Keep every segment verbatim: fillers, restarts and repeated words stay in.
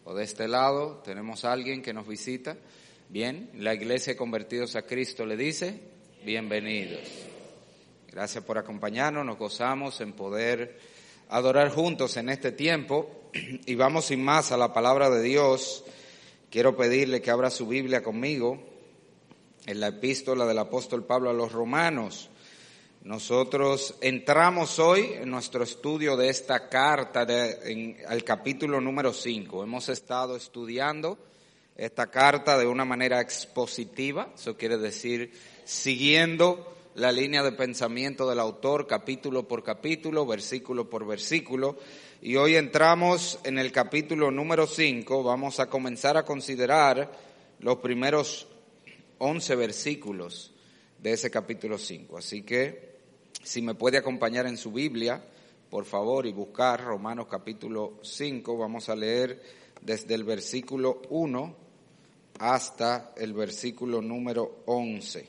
o de este lado tenemos a alguien que nos visita. Bien, la Iglesia Convertidos a Cristo le dice, bienvenidos. Gracias por acompañarnos, nos gozamos en poder adorar juntos en este tiempo y vamos sin más a la palabra de Dios. Quiero pedirle que abra su Biblia conmigo en la epístola del apóstol Pablo a los Romanos. Nosotros entramos hoy en nuestro estudio de esta carta de, en, al capítulo número cinco. Hemos estado estudiando esta carta de una manera expositiva, eso quiere decir siguiendo la línea de pensamiento del autor capítulo por capítulo, versículo por versículo. Y hoy entramos en el capítulo número cinco, vamos a comenzar a considerar los primeros once versículos de ese capítulo cinco. Así que si me puede acompañar en su Biblia, por favor, y buscar Romanos capítulo cinco, vamos a leer desde el versículo uno hasta el versículo número once.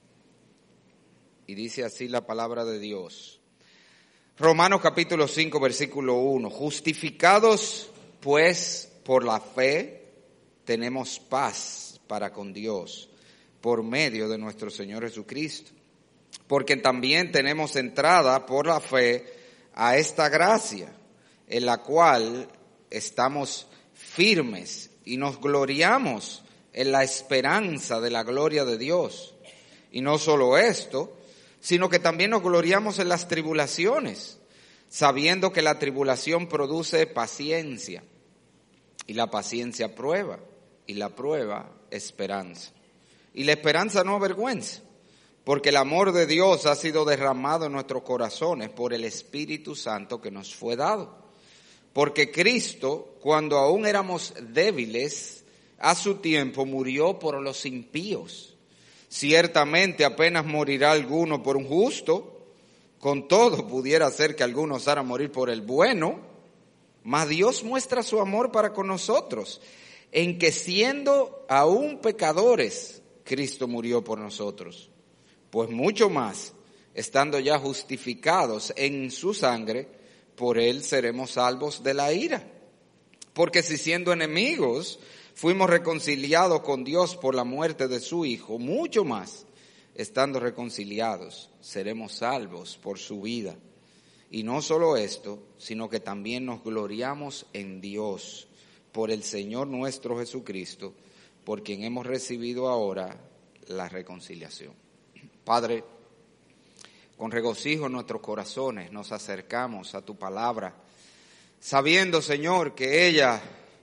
Y dice así la palabra de Dios. Romanos capítulo cinco, versículo uno. Justificados pues por la fe, tenemos paz para con Dios, por medio de nuestro Señor Jesucristo. Porque también tenemos entrada por la fe a esta gracia, en la cual estamos firmes y nos gloriamos en la esperanza de la gloria de Dios. Y no solo esto, sino que también nos gloriamos en las tribulaciones, sabiendo que la tribulación produce paciencia, y la paciencia prueba, y la prueba esperanza. Y la esperanza no avergüenza, porque el amor de Dios ha sido derramado en nuestros corazones por el Espíritu Santo que nos fue dado. Porque Cristo, cuando aún éramos débiles, a su tiempo murió por los impíos. Ciertamente apenas morirá alguno por un justo, con todo pudiera ser que alguno osara morir por el bueno, mas Dios muestra su amor para con nosotros, en que siendo aún pecadores, Cristo murió por nosotros. Pues mucho más, estando ya justificados en su sangre, por él seremos salvos de la ira. Porque si siendo enemigos fuimos reconciliados con Dios por la muerte de su Hijo, mucho más, estando reconciliados, seremos salvos por su vida. Y no solo esto, sino que también nos gloriamos en Dios, por el Señor nuestro Jesucristo, por quien hemos recibido ahora la reconciliación. Padre, con regocijo en nuestros corazones nos acercamos a tu palabra, sabiendo, Señor, que ella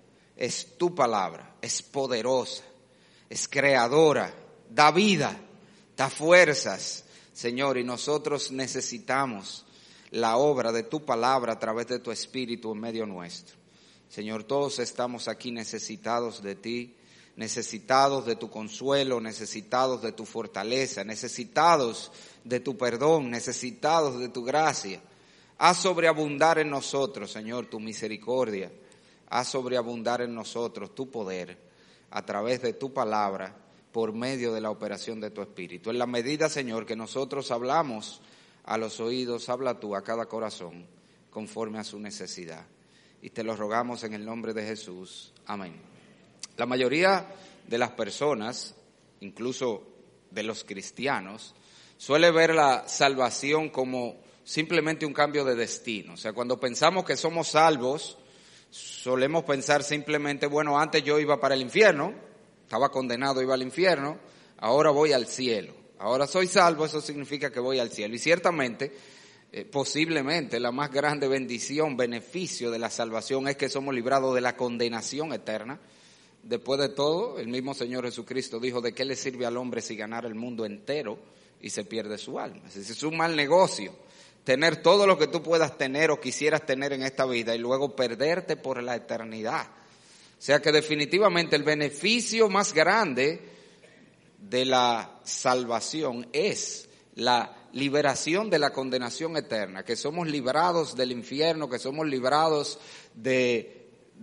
es tu palabra, es poderosa, es creadora, da vida, da fuerzas, Señor, y nosotros necesitamos la obra de tu palabra a través de tu Espíritu en medio nuestro. Señor, todos estamos aquí necesitados de ti, necesitados de tu consuelo, necesitados de tu fortaleza, necesitados de tu perdón, necesitados de tu gracia. Haz sobreabundar en nosotros, Señor, tu misericordia. Haz sobreabundar en nosotros tu poder a través de tu palabra por medio de la operación de tu Espíritu. En la medida, Señor, que nosotros hablamos a los oídos, habla tú a cada corazón conforme a su necesidad. Y te lo rogamos en el nombre de Jesús. Amén. La mayoría de las personas, incluso de los cristianos, suele ver la salvación como simplemente un cambio de destino. O sea, cuando pensamos que somos salvos, solemos pensar simplemente, bueno, antes yo iba para el infierno, estaba condenado, iba al infierno, ahora voy al cielo. Ahora soy salvo, eso significa que voy al cielo. Y ciertamente, eh, posiblemente, la más grande bendición, beneficio de la salvación es que somos librados de la condenación eterna. Después de todo, el mismo Señor Jesucristo dijo, ¿de qué le sirve al hombre si ganara el mundo entero y se pierde su alma? Es decir, es un mal negocio tener todo lo que tú puedas tener o quisieras tener en esta vida y luego perderte por la eternidad. O sea que definitivamente el beneficio más grande de la salvación es la liberación de la condenación eterna, que somos librados del infierno, que somos librados de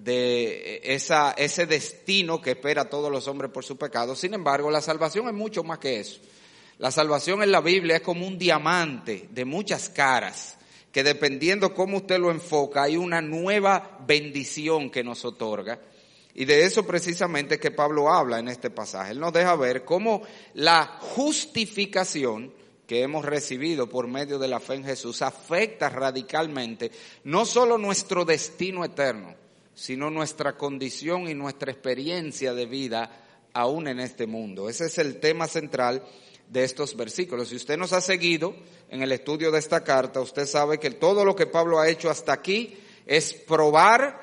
de esa, ese destino que espera a todos los hombres por su pecado. Sin embargo, la salvación es mucho más que eso. La salvación en la Biblia es como un diamante de muchas caras, que dependiendo cómo usted lo enfoca, hay una nueva bendición que nos otorga. Y de eso precisamente que Pablo habla en este pasaje. Él nos deja ver cómo la justificación que hemos recibido por medio de la fe en Jesús afecta radicalmente no solo nuestro destino eterno, sino nuestra condición y nuestra experiencia de vida aún en este mundo. Ese es el tema central de estos versículos. Si usted nos ha seguido en el estudio de esta carta, usted sabe que todo lo que Pablo ha hecho hasta aquí es probar,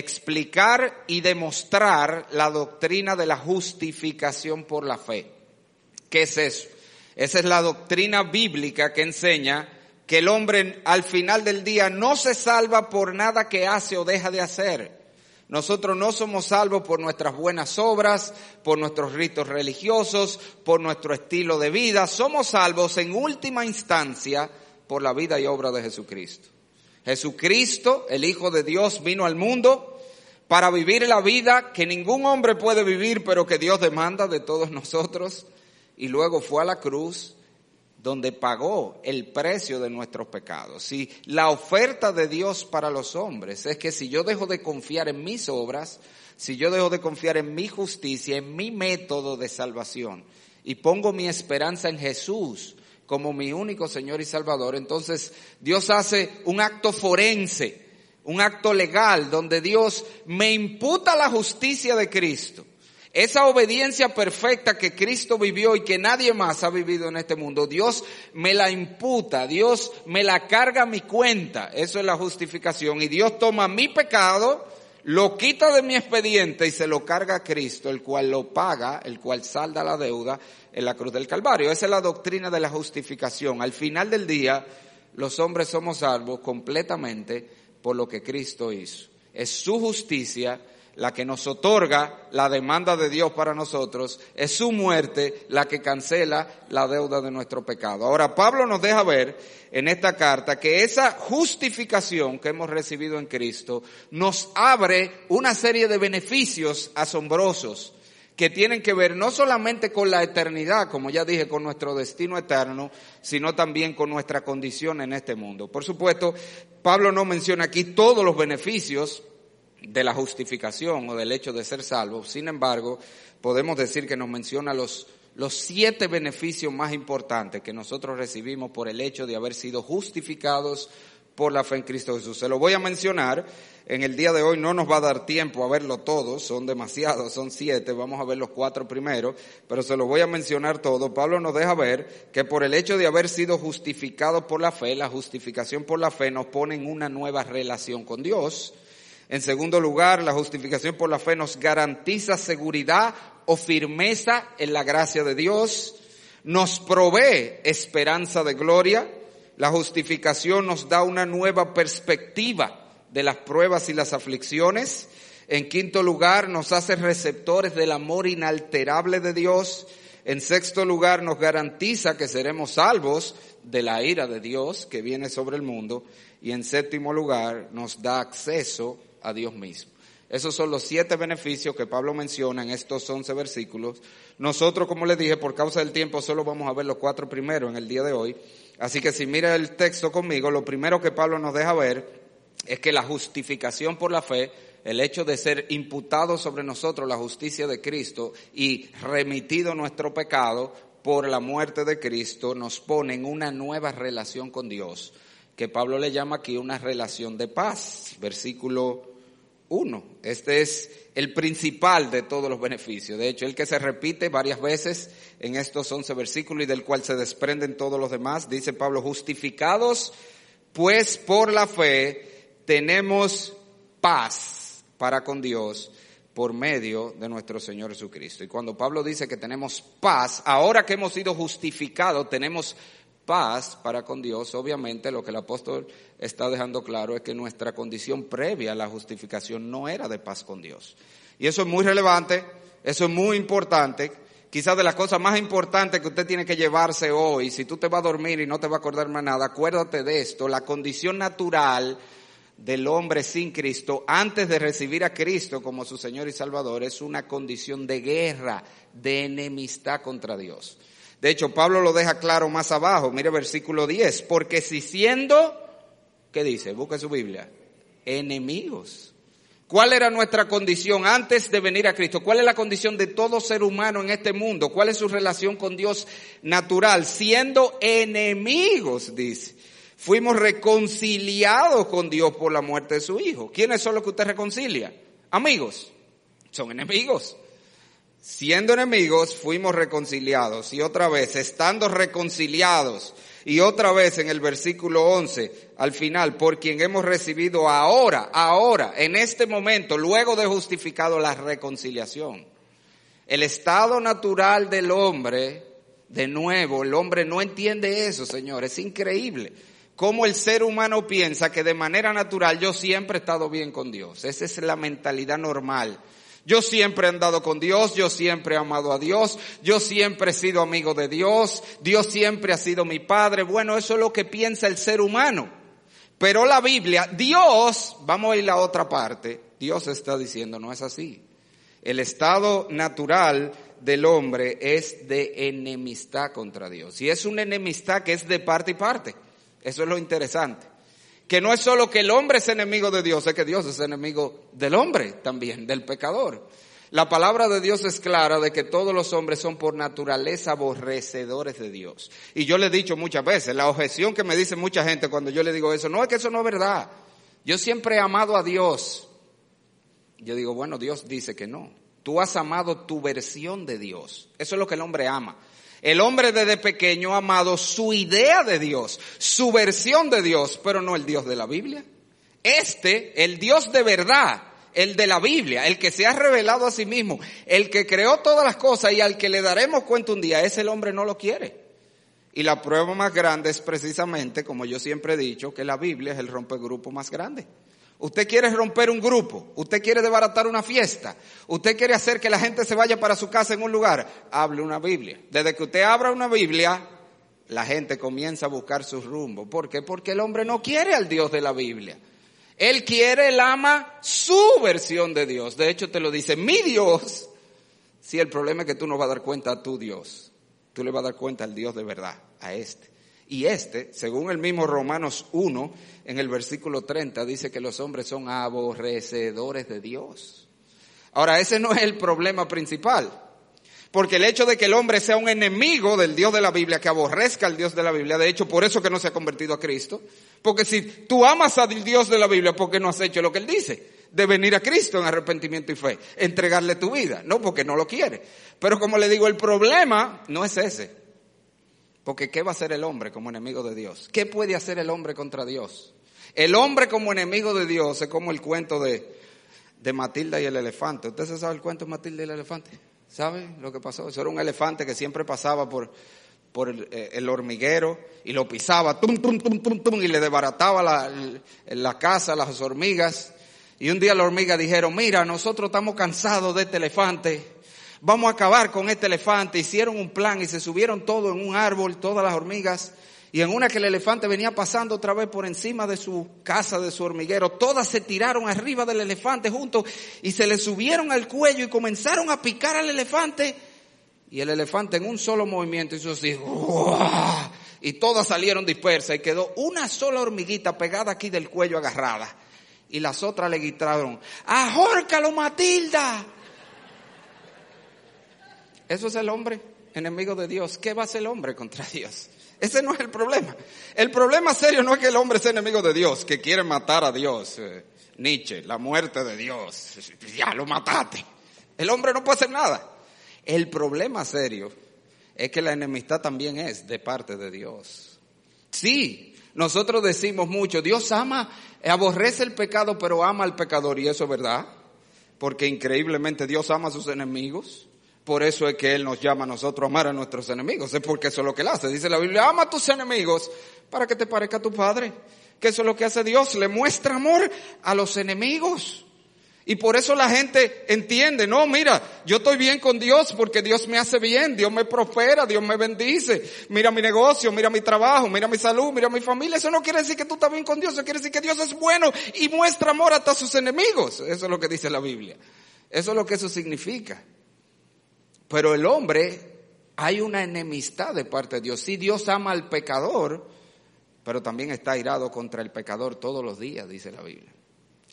explicar y demostrar la doctrina de la justificación por la fe. ¿Qué es eso? Esa es la doctrina bíblica que enseña que el hombre al final del día no se salva por nada que hace o deja de hacer. Nosotros no somos salvos por nuestras buenas obras, por nuestros ritos religiosos, por nuestro estilo de vida. Somos salvos en última instancia por la vida y obra de Jesucristo. Jesucristo, el Hijo de Dios, vino al mundo para vivir la vida que ningún hombre puede vivir, pero que Dios demanda de todos nosotros. Y luego fue a la cruz donde pagó el precio de nuestros pecados. Si la oferta de Dios para los hombres es que si yo dejo de confiar en mis obras, si yo dejo de confiar en mi justicia, en mi método de salvación, y pongo mi esperanza en Jesús como mi único Señor y Salvador, entonces Dios hace un acto forense, un acto legal, donde Dios me imputa la justicia de Cristo. Esa obediencia perfecta que Cristo vivió y que nadie más ha vivido en este mundo, Dios me la imputa, Dios me la carga a mi cuenta. Eso es la justificación. Y Dios toma mi pecado, lo quita de mi expediente y se lo carga a Cristo, el cual lo paga, el cual salda la deuda en la cruz del Calvario. Esa es la doctrina de la justificación. Al final del día, los hombres somos salvos completamente por lo que Cristo hizo. Es su justicia la que nos otorga la demanda de Dios para nosotros, es su muerte la que cancela la deuda de nuestro pecado. Ahora, Pablo nos deja ver en esta carta que esa justificación que hemos recibido en Cristo nos abre una serie de beneficios asombrosos que tienen que ver no solamente con la eternidad, como ya dije, con nuestro destino eterno, sino también con nuestra condición en este mundo. Por supuesto, Pablo no menciona aquí todos los beneficios de la justificación o del hecho de ser salvo. Sin embargo, podemos decir que nos menciona los, los siete beneficios más importantes que nosotros recibimos por el hecho de haber sido justificados por la fe en Cristo Jesús. Se lo voy a mencionar. En el día de hoy no nos va a dar tiempo a verlo todo, son demasiados, son siete, vamos a ver los cuatro primero, pero se lo voy a mencionar todo. Pablo nos deja ver que por el hecho de haber sido justificados por la fe, la justificación por la fe nos pone en una nueva relación con Dios. En segundo lugar, la justificación por la fe nos garantiza seguridad o firmeza en la gracia de Dios, nos provee esperanza de gloria, la justificación nos da una nueva perspectiva de las pruebas y las aflicciones. En quinto lugar, nos hace receptores del amor inalterable de Dios. En sexto lugar, nos garantiza que seremos salvos de la ira de Dios que viene sobre el mundo. Y en séptimo lugar, nos da acceso a Dios mismo. Esos son los siete beneficios que Pablo menciona en estos once versículos. Nosotros, como les dije, por causa del tiempo solo vamos a ver los cuatro primeros en el día de hoy. Así que si mira el texto conmigo, lo primero que Pablo nos deja ver es que la justificación por la fe, el hecho de ser imputado sobre nosotros la justicia de Cristo y remitido nuestro pecado por la muerte de Cristo, nos pone en una nueva relación con Dios, que Pablo le llama aquí una relación de paz. Versículo uno. Este es el principal de todos los beneficios. De hecho, el que se repite varias veces en estos once versículos y del cual se desprenden todos los demás. Dice Pablo, justificados pues por la fe tenemos paz para con Dios por medio de nuestro Señor Jesucristo. Y cuando Pablo dice que tenemos paz, ahora que hemos sido justificados, tenemos paz para con Dios. Obviamente lo que el apóstol está dejando claro es que nuestra condición previa a la justificación no era de paz con Dios. Y eso es muy relevante, eso es muy importante. Quizás de las cosas más importantes que usted tiene que llevarse hoy, si tú te vas a dormir y no te vas a acordar más nada, acuérdate de esto: la condición natural del hombre sin Cristo, antes de recibir a Cristo como su Señor y Salvador, es una condición de guerra, de enemistad contra Dios. De hecho, Pablo lo deja claro más abajo. Mire versículo diez. Porque si siendo, ¿qué dice? Busque su Biblia. Enemigos ¿Cuál era nuestra condición antes de venir a Cristo? ¿Cuál es la condición de todo ser humano en este mundo? ¿Cuál es su relación con Dios natural? Siendo enemigos, dice. Fuimos reconciliados con Dios por la muerte de su Hijo. ¿Quiénes son los que usted reconcilia? Amigos. Son enemigos. Siendo enemigos, fuimos reconciliados. Y otra vez, estando reconciliados. Y otra vez en el versículo once, al final, por quien hemos recibido ahora, ahora, en este momento, luego de justificado la reconciliación. El estado natural del hombre, de nuevo, el hombre no entiende eso, Señor, es increíble. Cómo el ser humano piensa que de manera natural yo siempre he estado bien con Dios. Esa es la mentalidad normal. Yo siempre he andado con Dios, yo siempre he amado a Dios, yo siempre he sido amigo de Dios, Dios siempre ha sido mi Padre. Bueno, eso es lo que piensa el ser humano. Pero la Biblia, Dios, vamos a ir a la otra parte, Dios está diciendo, no es así. El estado natural del hombre es de enemistad contra Dios. Y es una enemistad que es de parte y parte. Eso es lo interesante. Que no es solo que el hombre es enemigo de Dios, es que Dios es enemigo del hombre también, del pecador. La palabra de Dios es clara de que todos los hombres son por naturaleza aborrecedores de Dios. Y yo le he dicho muchas veces, la objeción que me dice mucha gente cuando yo le digo eso, no es que eso no es verdad. Yo siempre he amado a Dios. Yo digo, bueno, Dios dice que no. Tú has amado tu versión de Dios. Eso es lo que el hombre ama. El hombre desde pequeño ha amado su idea de Dios, su versión de Dios, pero no el Dios de la Biblia. Este, el Dios de verdad, el de la Biblia, el que se ha revelado a sí mismo, el que creó todas las cosas y al que le daremos cuenta un día, ese el hombre no lo quiere. Y la prueba más grande es precisamente, como yo siempre he dicho, que la Biblia es el rompegrupo más grande. Usted quiere romper un grupo, usted quiere desbaratar una fiesta, usted quiere hacer que la gente se vaya para su casa en un lugar, hable una Biblia. Desde que usted abra una Biblia, la gente comienza a buscar su rumbo. ¿Por qué? Porque el hombre no quiere al Dios de la Biblia. Él quiere, él ama su versión de Dios. De hecho te lo dice, mi Dios. Si el problema es que tú no vas a dar cuenta a tu Dios, tú le vas a dar cuenta al Dios de verdad, a este. Y este, según el mismo Romanos uno, en el versículo treinta, dice que los hombres son aborrecedores de Dios. Ahora, ese no es el problema principal. Porque el hecho de que el hombre sea un enemigo del Dios de la Biblia, que aborrezca al Dios de la Biblia, de hecho, por eso que no se ha convertido a Cristo. Porque si tú amas al Dios de la Biblia, ¿por qué no has hecho lo que Él dice? De venir a Cristo en arrepentimiento y fe, entregarle tu vida. No, porque no lo quiere. Pero como le digo, el problema no es ese. Porque ¿qué va a hacer el hombre como enemigo de Dios? ¿Qué puede hacer el hombre contra Dios? El hombre como enemigo de Dios es como el cuento de, de Matilda y el elefante. ¿Usted se sabe el cuento de Matilda y el elefante? ¿Sabe lo que pasó? Eso era un elefante que siempre pasaba por, por el, el hormiguero y lo pisaba, tum, tum, tum, tum, tum, y le desbarataba la, la casa, las hormigas. Y un día las hormigas dijeron, mira, nosotros estamos cansados de este elefante. Vamos a acabar con este elefante. Hicieron un plan y se subieron todos en un árbol, todas las hormigas. Y en una que el elefante venía pasando otra vez por encima de su casa, de su hormiguero, todas se tiraron arriba del elefante juntos y se le subieron al cuello y comenzaron a picar al elefante. Y el elefante en un solo movimiento hizo así, ¡uah! Y todas salieron dispersas y quedó una sola hormiguita pegada aquí del cuello agarrada. Y las otras le gritaron, ¡ahórcalo, Matilda! Eso es el hombre, enemigo de Dios. ¿Qué va a hacer el hombre contra Dios? Ese no es el problema. El problema serio no es que el hombre sea enemigo de Dios, que quiere matar a Dios. Eh, Nietzsche, la muerte de Dios. Ya lo mataste. El hombre no puede hacer nada. El problema serio es que la enemistad también es de parte de Dios. Sí, nosotros decimos mucho, Dios ama, aborrece el pecado, pero ama al pecador. Y eso es verdad, porque increíblemente Dios ama a sus enemigos. Por eso es que Él nos llama a nosotros a amar a nuestros enemigos. Es porque eso es lo que Él hace. Dice la Biblia, ama a tus enemigos para que te parezca tu Padre. Que eso es lo que hace Dios. Le muestra amor a los enemigos. Y por eso la gente entiende, no, mira, yo estoy bien con Dios porque Dios me hace bien. Dios me prospera, Dios me bendice. Mira mi negocio, mira mi trabajo, mira mi salud, mira mi familia. Eso no quiere decir que tú estás bien con Dios. Eso quiere decir que Dios es bueno y muestra amor hasta a sus enemigos. Eso es lo que dice la Biblia. Eso es lo que eso significa. Pero el hombre, hay una enemistad de parte de Dios. Sí, Dios ama al pecador, pero también está airado contra el pecador todos los días, dice la Biblia.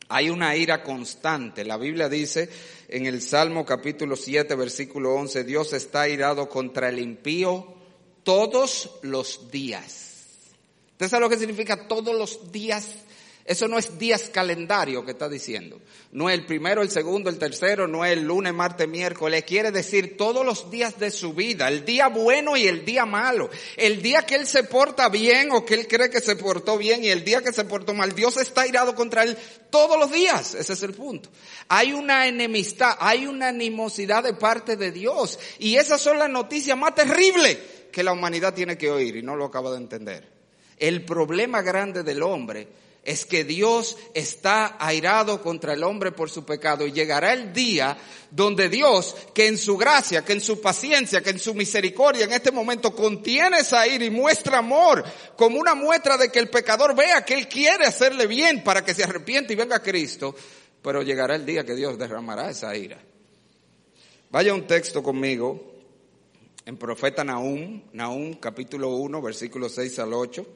Hay una ira constante. La Biblia dice en el Salmo capítulo siete, versículo once, Dios está airado contra el impío todos los días. ¿Usted sabe lo que significa todos los días? Eso no es días calendario que está diciendo. No es el primero, el segundo, el tercero, no es el lunes, martes, miércoles. Quiere decir todos los días de su vida. El día bueno y el día malo. El día que él se porta bien o que él cree que se portó bien y el día que se portó mal. Dios está airado contra él todos los días. Ese es el punto. Hay una enemistad, hay una animosidad de parte de Dios. Y esas son las noticias más terribles que la humanidad tiene que oír y no lo acaba de entender. El problema grande del hombre es que Dios está airado contra el hombre por su pecado y llegará el día donde Dios, que en su gracia, que en su paciencia, que en su misericordia en este momento contiene esa ira y muestra amor como una muestra de que el pecador vea que él quiere hacerle bien para que se arrepiente y venga a Cristo, pero llegará el día que Dios derramará esa ira. Vaya un texto conmigo en profeta Nahum, Nahum capítulo uno, versículos seis al ocho.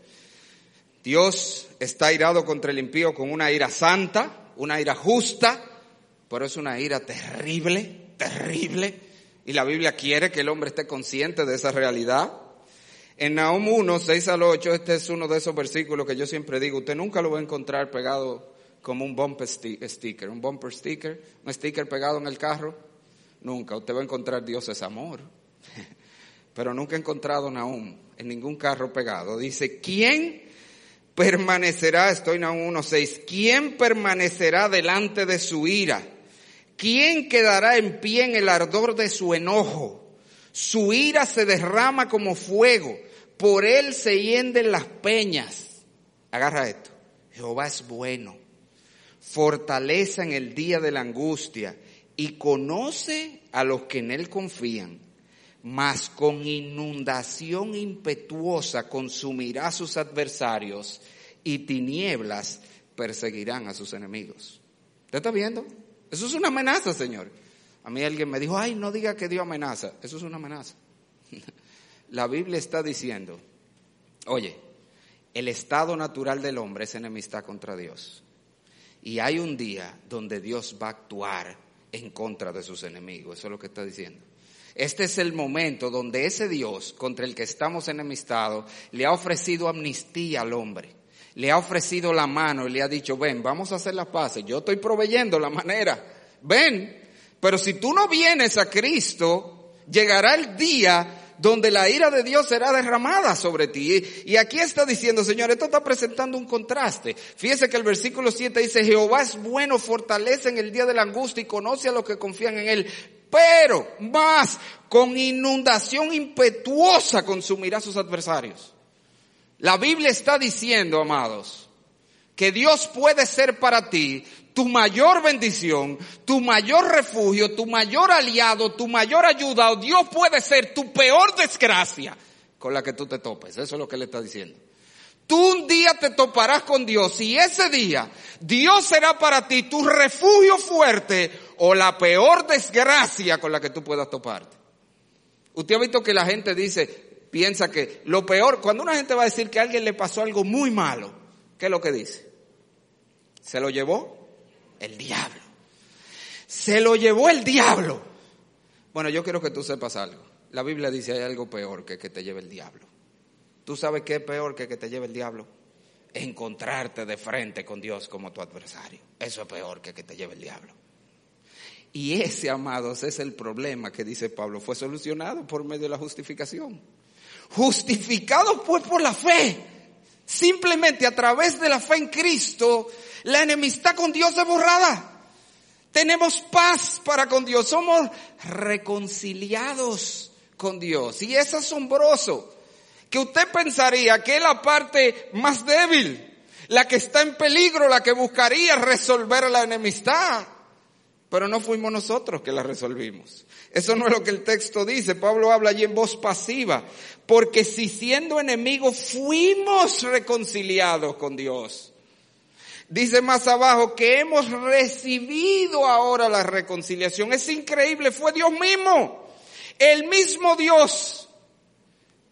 Dios está airado contra el impío con una ira santa, una ira justa, pero es una ira terrible, terrible. Y la Biblia quiere que el hombre esté consciente de esa realidad. En Nahum uno, seis al ocho, este es uno de esos versículos que yo siempre digo, usted nunca lo va a encontrar pegado como un bumper sticker, un bumper sticker, un sticker pegado en el carro. Nunca, usted va a encontrar Dios es amor. Pero nunca he encontrado Nahum en ningún carro pegado. Dice, ¿quién permanecerá, estoy en uno seis, ¿quién permanecerá delante de su ira? ¿Quién quedará en pie en el ardor de su enojo? Su ira se derrama como fuego, por él se hienden las peñas. Agarra esto, Jehová es bueno, fortaleza en el día de la angustia y conoce a los que en él confían. Mas con inundación impetuosa consumirá a sus adversarios y tinieblas perseguirán a sus enemigos. ¿Usted está viendo? Eso es una amenaza, Señor. A mí alguien me dijo, ay, no diga que Dios amenaza. Eso es una amenaza. La Biblia está diciendo, oye, el estado natural del hombre es enemistad contra Dios. Y hay un día donde Dios va a actuar en contra de sus enemigos. Eso es lo que está diciendo. Este es el momento donde ese Dios contra el que estamos enemistados le ha ofrecido amnistía al hombre. Le ha ofrecido la mano y le ha dicho, ven, vamos a hacer las paces. Yo estoy proveyendo la manera. Ven, pero si tú no vienes a Cristo, llegará el día donde la ira de Dios será derramada sobre ti. Y aquí está diciendo, Señor, esto está presentando un contraste. Fíjese que el versículo siete dice, Jehová es bueno, fortalece en el día de la angustia y conoce a los que confían en él. Pero más, con inundación impetuosa consumirá a sus adversarios. La Biblia está diciendo, amados, que Dios puede ser para ti tu mayor bendición, tu mayor refugio, tu mayor aliado, tu mayor ayuda, o Dios puede ser tu peor desgracia con la que tú te topes. Eso es lo que le está diciendo. Tú un día te toparás con Dios y ese día Dios será para ti tu refugio fuerte o la peor desgracia con la que tú puedas toparte. Usted ha visto que la gente dice, piensa que lo peor, cuando una gente va a decir que a alguien le pasó algo muy malo, ¿qué es lo que dice? Se lo llevó el diablo. Se lo llevó el diablo. Bueno, yo quiero que tú sepas algo. La Biblia dice hay algo peor que que te lleve el diablo. ¿Tú sabes qué es peor que que te lleve el diablo? Encontrarte de frente con Dios como tu adversario. Eso es peor que que te lleve el diablo. Y ese, amados, es el problema que dice Pablo. Fue solucionado por medio de la justificación. Justificados pues por la fe. Simplemente a través de la fe en Cristo, la enemistad con Dios es borrada. Tenemos paz para con Dios. Somos reconciliados con Dios. Y es asombroso que usted pensaría que es la parte más débil, la que está en peligro, la que buscaría resolver la enemistad. Pero no fuimos nosotros que la resolvimos. Eso no es lo que el texto dice. Pablo habla allí en voz pasiva. Porque si siendo enemigos fuimos reconciliados con Dios. Dice más abajo que hemos recibido ahora la reconciliación. Es increíble, fue Dios mismo. El mismo Dios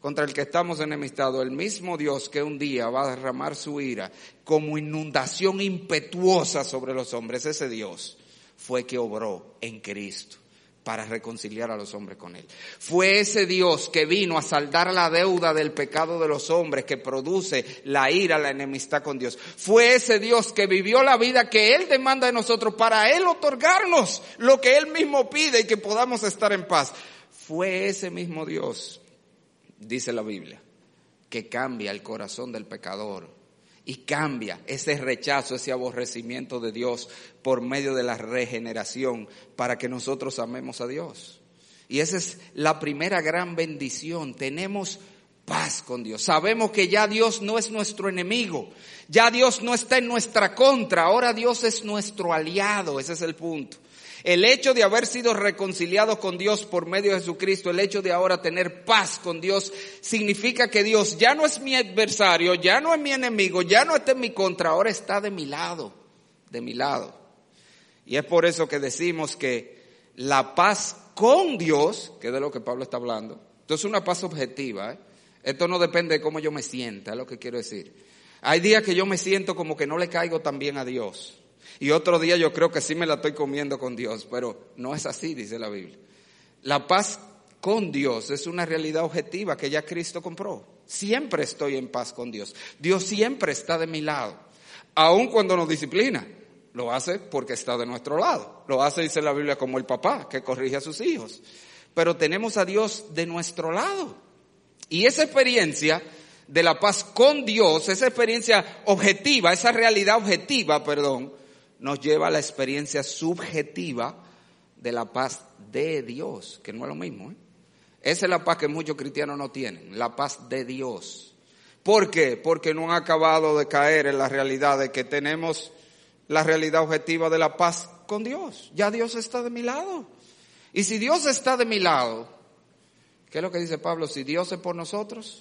contra el que estamos enemistados, el mismo Dios que un día va a derramar su ira como inundación impetuosa sobre los hombres, ese Dios fue que obró en Cristo para reconciliar a los hombres con Él. Fue ese Dios que vino a saldar la deuda del pecado de los hombres que produce la ira, la enemistad con Dios. Fue ese Dios que vivió la vida que Él demanda de nosotros para Él otorgarnos lo que Él mismo pide y que podamos estar en paz. Fue ese mismo Dios, dice la Biblia, que cambia el corazón del pecador y cambia ese rechazo, ese aborrecimiento de Dios por medio de la regeneración para que nosotros amemos a Dios. Y esa es la primera gran bendición. Tenemos paz con Dios. Sabemos que ya Dios no es nuestro enemigo. Ya Dios no está en nuestra contra. Ahora Dios es nuestro aliado. Ese es el punto. El hecho de haber sido reconciliados con Dios por medio de Jesucristo, el hecho de ahora tener paz con Dios, significa que Dios ya no es mi adversario, ya no es mi enemigo, ya no está en mi contra, ahora está de mi lado, de mi lado. Y es por eso que decimos que la paz con Dios, que es de lo que Pablo está hablando, esto es una paz objetiva, ¿eh? Esto no depende de cómo yo me sienta, es lo que quiero decir. Hay días que yo me siento como que no le caigo tan bien a Dios. Y otro día yo creo que sí me la estoy comiendo con Dios, pero no es así, dice la Biblia. La paz con Dios es una realidad objetiva que ya Cristo compró. Siempre estoy en paz con Dios. Dios siempre está de mi lado. Aun cuando nos disciplina, lo hace porque está de nuestro lado. Lo hace, dice la Biblia, como el papá que corrige a sus hijos. Pero tenemos a Dios de nuestro lado. Y esa experiencia de la paz con Dios, esa experiencia objetiva, esa realidad objetiva, perdón, nos lleva a la experiencia subjetiva de la paz de Dios, que no es lo mismo, ¿eh? Esa es la paz que muchos cristianos no tienen, la paz de Dios. ¿Por qué? Porque no han acabado de caer en la realidad de que tenemos la realidad objetiva de la paz con Dios. Ya Dios está de mi lado. Y si Dios está de mi lado, ¿qué es lo que dice Pablo? Si Dios es por nosotros,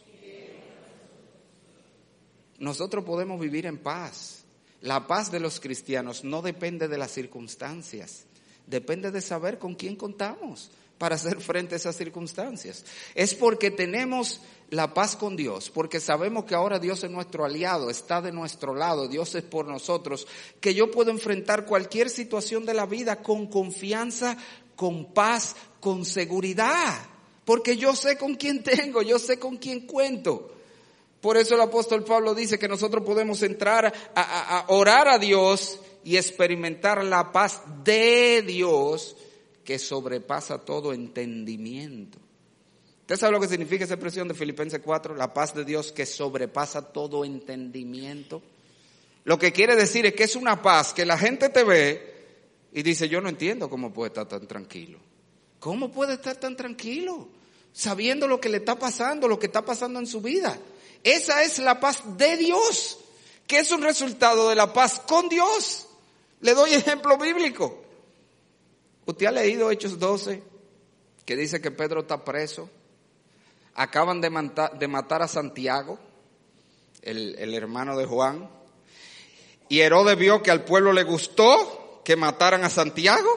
nosotros podemos vivir en paz. La paz de los cristianos no depende de las circunstancias, depende de saber con quién contamos para hacer frente a esas circunstancias. Es porque tenemos la paz con Dios, porque sabemos que ahora Dios es nuestro aliado, está de nuestro lado, Dios es por nosotros, que yo puedo enfrentar cualquier situación de la vida con confianza, con paz, con seguridad, porque yo sé con quién tengo, yo sé con quién cuento. Por eso el apóstol Pablo dice que nosotros podemos entrar a, a, a orar a Dios y experimentar la paz de Dios que sobrepasa todo entendimiento. ¿Usted sabe lo que significa esa expresión de Filipenses cuatro? La paz de Dios que sobrepasa todo entendimiento. Lo que quiere decir es que es una paz que la gente te ve y dice, yo no entiendo cómo puede estar tan tranquilo. ¿Cómo puede estar tan tranquilo? Sabiendo lo que le está pasando, lo que está pasando en su vida. Esa es la paz de Dios, que es un resultado de la paz con Dios. Le doy ejemplo bíblico. Usted ha leído Hechos doce, que dice que Pedro está preso. Acaban de matar, de matar a Santiago, el, el hermano de Juan. Y Herodes vio que al pueblo le gustó que mataran a Santiago.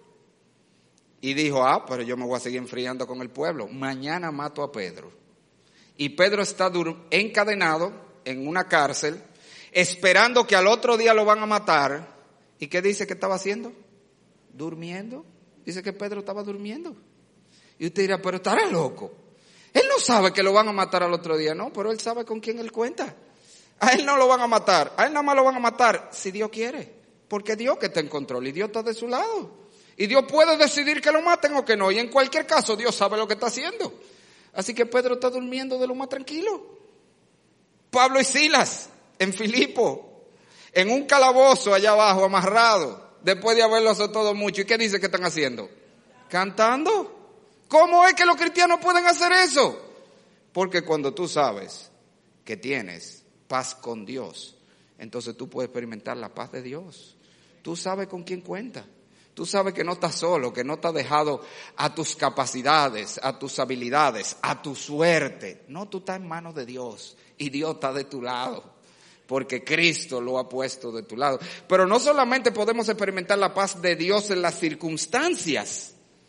Y dijo, ah, pero yo me voy a seguir enfriando con el pueblo. Mañana mato a Pedro. Y Pedro está encadenado en una cárcel, esperando que al otro día lo van a matar. ¿Y qué dice que estaba haciendo? Durmiendo. Dice que Pedro estaba durmiendo. Y usted dirá, pero estará loco. Él no sabe que lo van a matar al otro día, no, pero él sabe con quién él cuenta. A él no lo van a matar, a él nada más lo van a matar si Dios quiere. Porque Dios que está en control y Dios está de su lado. Y Dios puede decidir que lo maten o que no. Y en cualquier caso Dios sabe lo que está haciendo. Así que Pedro está durmiendo de lo más tranquilo. Pablo y Silas en Filipo, en un calabozo allá abajo, amarrado, después de haberlo azotado mucho. ¿Y qué dice que están haciendo? Cantando. ¿Cómo es que los cristianos pueden hacer eso? Porque cuando tú sabes que tienes paz con Dios, entonces tú puedes experimentar la paz de Dios. Tú sabes con quién cuenta. Tú sabes que no estás solo, que no estás dejado a tus capacidades, a tus habilidades, a tu suerte. No, tú estás en manos de Dios y Dios está de tu lado, porque Cristo lo ha puesto de tu lado. Pero no solamente podemos experimentar la paz de Dios en las circunstancias,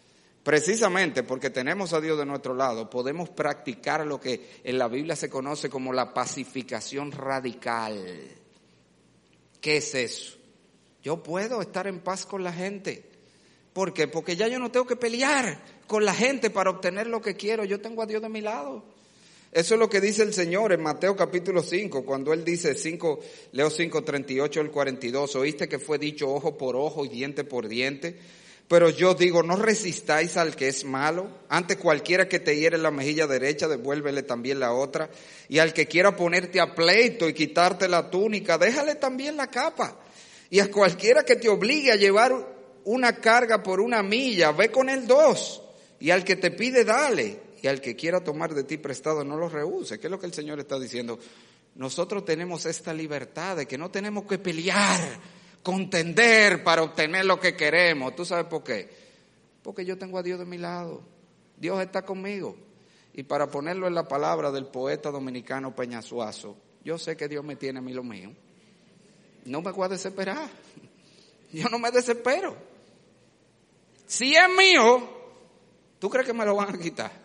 Precisamente porque tenemos a Dios de nuestro lado, podemos practicar lo que en la Biblia se conoce como la pacificación radical. ¿Qué es eso? Yo puedo estar en paz con la gente. ¿Por qué? Porque ya yo no tengo que pelear con la gente para obtener lo que quiero. Yo tengo a Dios de mi lado. Eso es lo que dice el Señor en Mateo capítulo cinco, cuando Él dice, cinco, leo cinco, treinta y ocho al cuarenta y dos, oíste que fue dicho ojo por ojo y diente por diente. Pero yo digo, no resistáis al que es malo. Ante cualquiera que te hiere la mejilla derecha, devuélvele también la otra. Y al que quiera ponerte a pleito y quitarte la túnica, déjale también la capa. Y a cualquiera que te obligue a llevar una carga por una milla, ve con él dos. Y al que te pide, dale. Y al que quiera tomar de ti prestado, no lo rehúse. ¿Qué es lo que el Señor está diciendo? Nosotros tenemos esta libertad de que no tenemos que pelear, contender para obtener lo que queremos. ¿Tú sabes por qué? Porque yo tengo a Dios de mi lado. Dios está conmigo. Y para ponerlo en la palabra del poeta dominicano Peñasuazo, yo sé que Dios me tiene a mí lo mío. No me voy a desesperar. Yo no me desespero. Si es mío, ¿tú crees que me lo van a quitar?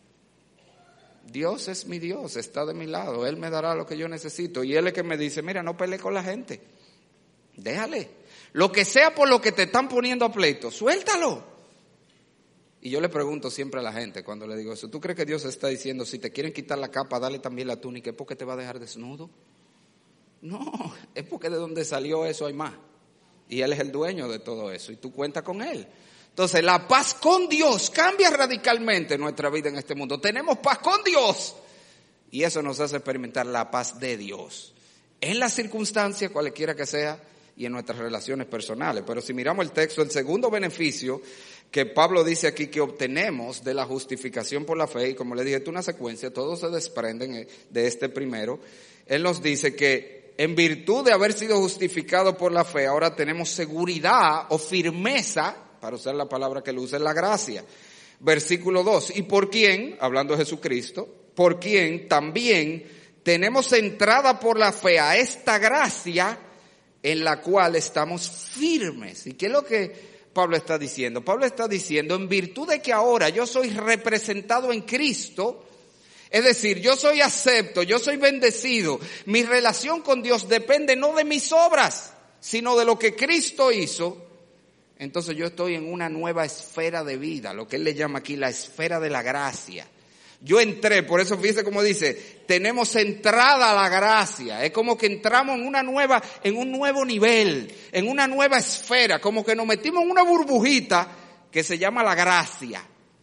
Dios es mi Dios, está de mi lado. Él me dará lo que yo necesito. Y Él es que me dice, mira, no pelees con la gente. Déjale. Lo que sea por lo que te están poniendo a pleito, suéltalo. Y yo le pregunto siempre a la gente cuando le digo eso, ¿tú crees que Dios está diciendo, si te quieren quitar la capa, dale también la túnica, es porque te va a dejar desnudo? No, es porque de donde salió eso hay más. Y Él es el dueño de todo eso y tú cuentas con Él. Entonces la paz con Dios cambia radicalmente nuestra vida en este mundo. Tenemos paz con Dios y eso nos hace experimentar la paz de Dios. En las circunstancias, cualquiera que sea, y en nuestras relaciones personales. Pero si miramos el texto, el segundo beneficio que Pablo dice aquí que obtenemos de la justificación por la fe, y como le dije, es una secuencia, todos se desprenden de este primero. Él nos dice que en virtud de haber sido justificado por la fe, ahora tenemos seguridad o firmeza, para usar la palabra que él usa, en la gracia. Versículo dos, y por quién, hablando de Jesucristo, por quien también tenemos entrada por la fe a esta gracia en la cual estamos firmes. ¿Y qué es lo que Pablo está diciendo? Pablo está diciendo, en virtud de que ahora yo soy representado en Cristo, es decir, yo soy acepto, yo soy bendecido, mi relación con Dios depende no de mis obras, sino de lo que Cristo hizo. Entonces yo estoy en una nueva esfera de vida, lo que él le llama aquí la esfera de la gracia. Yo entré, por eso fíjese cómo dice, tenemos entrada a la gracia. Es como que entramos en una nueva, en un nuevo nivel, en una nueva esfera, como que nos metimos en una burbujita que se llama la gracia.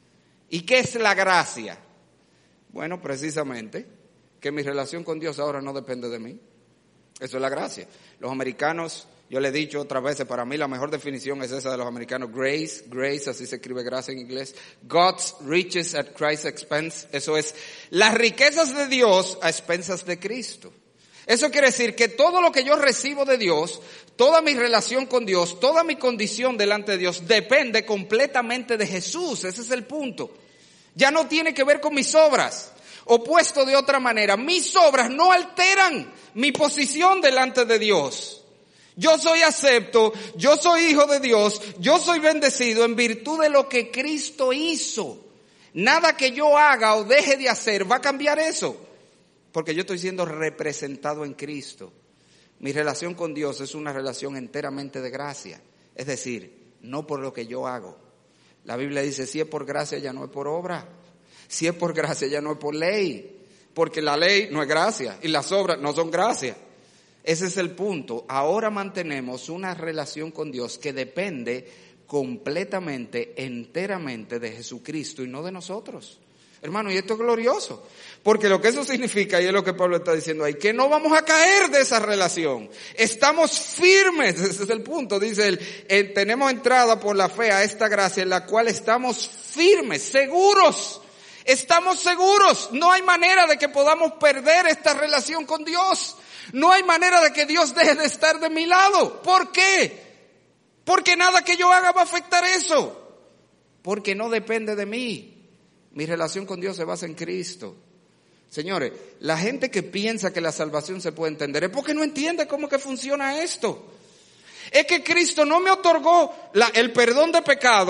¿Y qué es la gracia? Bueno, precisamente, que mi relación con Dios ahora no depende de mí. Eso es la gracia. Los americanos, yo le he dicho otras veces, para mí la mejor definición es esa de los americanos. Grace, grace, así se escribe gracia en inglés. God's riches at Christ's expense. Eso es, las riquezas de Dios a expensas de Cristo. Eso quiere decir que todo lo que yo recibo de Dios, toda mi relación con Dios, toda mi condición delante de Dios depende completamente de Jesús. Ese es el punto. Ya no tiene que ver con mis obras. O puesto de otra manera, mis obras no alteran mi posición delante de Dios. Yo soy acepto, yo soy hijo de Dios, yo soy bendecido en virtud de lo que Cristo hizo. Nada que yo haga o deje de hacer va a cambiar eso, porque yo estoy siendo representado en Cristo. Mi relación con Dios es una relación enteramente de gracia, es decir, no por lo que yo hago. La Biblia dice, si es por gracia ya no es por obra. Si es por gracia ya no es por ley, porque la ley no es gracia y las obras no son gracia. Ese es el punto. Ahora mantenemos una relación con Dios que depende completamente, enteramente de Jesucristo y no de nosotros. Hermano, y esto es glorioso, porque lo que eso significa, y es lo que Pablo está diciendo ahí, que no vamos a caer de esa relación. Estamos firmes, ese es el punto, dice él, eh, tenemos entrada por la fe a esta gracia en la cual estamos firmes, seguros. Estamos seguros, no hay manera de que podamos perder esta relación con Dios. No hay manera de que Dios deje de estar de mi lado. ¿Por qué? Porque nada que yo haga va a afectar eso. Porque no depende de mí. Mi relación con Dios se basa en Cristo. Señores, la gente que piensa que la salvación se puede entender es porque no entiende cómo que funciona esto. Es que Cristo no me otorgó la, el perdón de pecado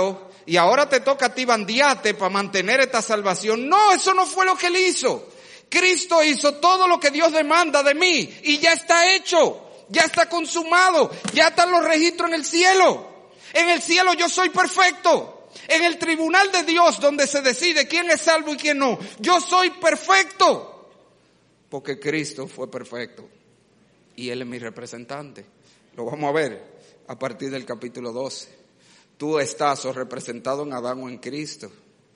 y ahora te toca a ti bandearte para mantener esta salvación. No, eso no fue lo que él hizo. Cristo hizo todo lo que Dios demanda de mí y ya está hecho, ya está consumado, ya están los registros en el cielo. En el cielo yo soy perfecto. En el tribunal de Dios donde se decide quién es salvo y quién no, yo soy perfecto. Porque Cristo fue perfecto y Él es mi representante. Lo vamos a ver a partir del capítulo doce. Tú estás o representado en Adán o en Cristo.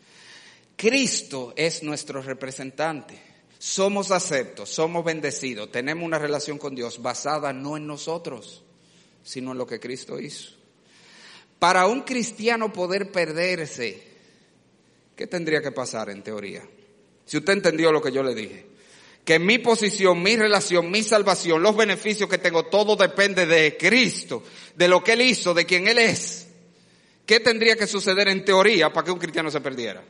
Cristo es nuestro representante. Somos aceptos, somos bendecidos, tenemos una relación con Dios basada no en nosotros, sino en lo que Cristo hizo. Para un cristiano poder perderse, ¿qué tendría que pasar en teoría? Si usted entendió lo que yo le dije, que mi posición, mi relación, mi salvación, los beneficios que tengo, todo depende de Cristo, de lo que Él hizo, de quién Él es. ¿Qué tendría que suceder en teoría para que un cristiano se perdiera?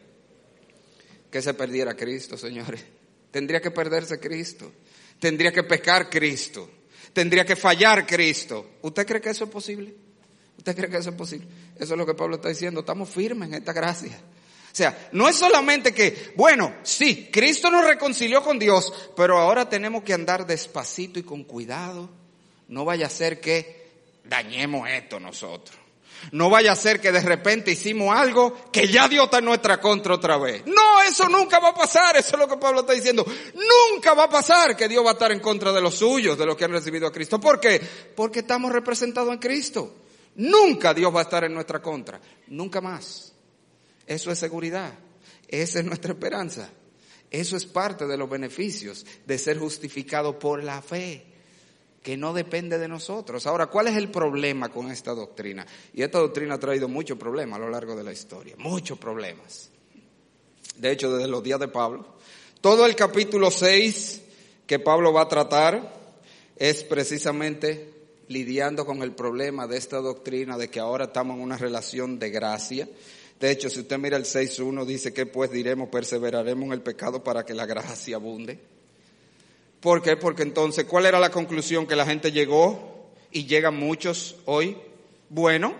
Que se perdiera Cristo, señores. Tendría que perderse Cristo. Tendría que pecar Cristo. Tendría que fallar Cristo. ¿Usted cree que eso es posible? ¿Usted cree que eso es posible? Eso es lo que Pablo está diciendo. Estamos firmes en esta gracia. O sea, no es solamente que, bueno, sí, Cristo nos reconcilió con Dios, pero ahora tenemos que andar despacito y con cuidado. No vaya a ser que dañemos esto nosotros. No vaya a ser que de repente hicimos algo que ya Dios está en nuestra contra otra vez. No, eso nunca va a pasar. Eso es lo que Pablo está diciendo. Nunca va a pasar que Dios va a estar en contra de los suyos, de los que han recibido a Cristo. ¿Por qué? Porque estamos representados en Cristo. Nunca Dios va a estar en nuestra contra. Nunca más. Eso es seguridad. Esa es nuestra esperanza. Eso es parte de los beneficios de ser justificado por la fe, que no depende de nosotros. Ahora, ¿cuál es el problema con esta doctrina? Y esta doctrina ha traído muchos problemas a lo largo de la historia, muchos problemas. De hecho, desde los días de Pablo, todo el capítulo seis que Pablo va a tratar es precisamente lidiando con el problema de esta doctrina de que ahora estamos en una relación de gracia. De hecho, si usted mira el seis uno, dice que pues diremos, perseveraremos en el pecado para que la gracia abunde. ¿Por qué? Porque entonces, ¿cuál era la conclusión que la gente llegó y llegan muchos hoy? Bueno,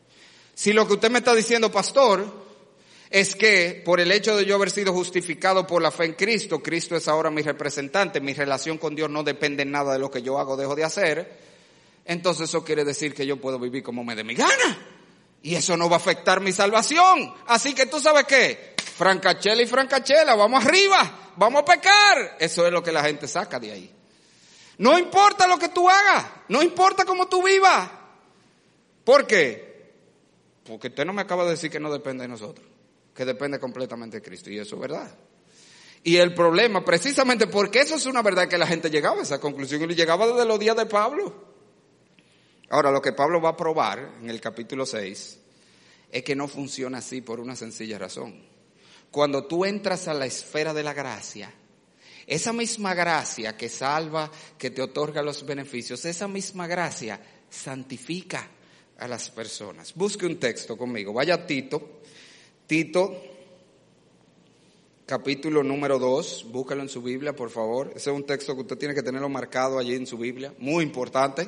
si lo que usted me está diciendo, pastor, es que por el hecho de yo haber sido justificado por la fe en Cristo, Cristo es ahora mi representante, mi relación con Dios no depende en nada de lo que yo hago o dejo de hacer, entonces eso quiere decir que yo puedo vivir como me dé mi gana. Y eso no va a afectar mi salvación. Así que tú sabes qué, francachela y francachela, vamos arriba, vamos a pecar. Eso es lo que la gente saca de ahí. No importa lo que tú hagas, no importa cómo tú vivas. ¿Por qué? Porque usted no me acaba de decir que no depende de nosotros, que depende completamente de Cristo, y eso es verdad. Y el problema, precisamente porque eso es una verdad, que la gente llegaba a esa conclusión y llegaba desde los días de Pablo. Ahora, lo que Pablo va a probar en el capítulo seis es que no funciona así por una sencilla razón. Cuando tú entras a la esfera de la gracia, esa misma gracia que salva, que te otorga los beneficios, esa misma gracia santifica a las personas. Busque un texto conmigo, vaya a Tito, Tito, capítulo número dos, búscalo en su Biblia, por favor. Ese es un texto que usted tiene que tenerlo marcado allí en su Biblia, muy importante.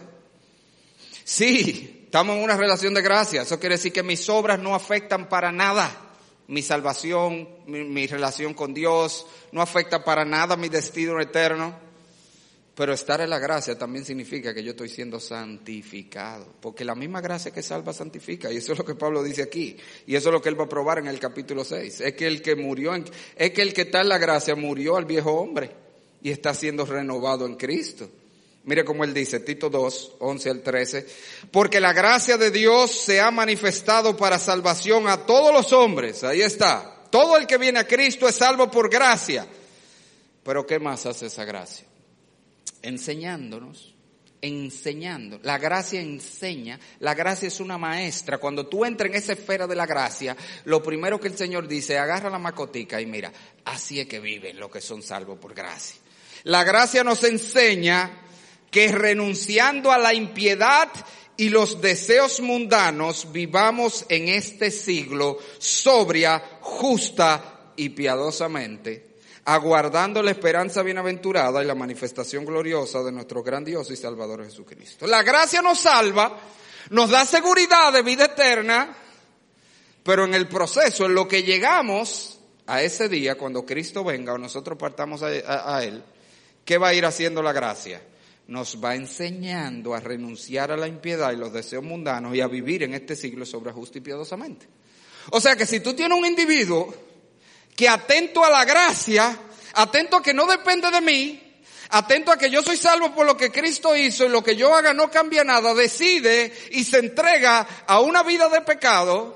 Sí, estamos en una relación de gracia. Eso quiere decir que mis obras no afectan para nada mi salvación, mi, mi relación con Dios, no afecta para nada mi destino eterno. Pero estar en la gracia también significa que yo estoy siendo santificado, porque la misma gracia que salva santifica, y eso es lo que Pablo dice aquí, y eso es lo que él va a probar en el capítulo seis. Es que el que murió, en, es que el que está en la gracia murió al viejo hombre y está siendo renovado en Cristo. Mire cómo él dice, Tito dos, once al trece, porque la gracia de Dios se ha manifestado para salvación a todos los hombres. Ahí está. Todo el que viene a Cristo es salvo por gracia. Pero ¿qué más hace esa gracia? Enseñándonos, enseñando. La gracia enseña, la gracia es una maestra. Cuando tú entras en esa esfera de la gracia, lo primero que el Señor dice, agarra la macotica y mira, así es que viven los que son salvos por gracia. La gracia nos enseña que renunciando a la impiedad y los deseos mundanos, vivamos en este siglo sobria, justa y piadosamente, aguardando la esperanza bienaventurada y la manifestación gloriosa de nuestro gran Dios y Salvador Jesucristo. La gracia nos salva, nos da seguridad de vida eterna, Pero en el proceso, en lo que llegamos a ese día, cuando Cristo venga o nosotros partamos a, a, a Él, ¿qué va a ir haciendo la gracia? Nos va enseñando a renunciar a la impiedad y los deseos mundanos y a vivir en este siglo sobre justo y piadosamente. O sea que si tú tienes un individuo que atento a la gracia, atento a que no depende de mí, atento a que yo soy salvo por lo que Cristo hizo y lo que yo haga no cambia nada, decide y se entrega a una vida de pecado,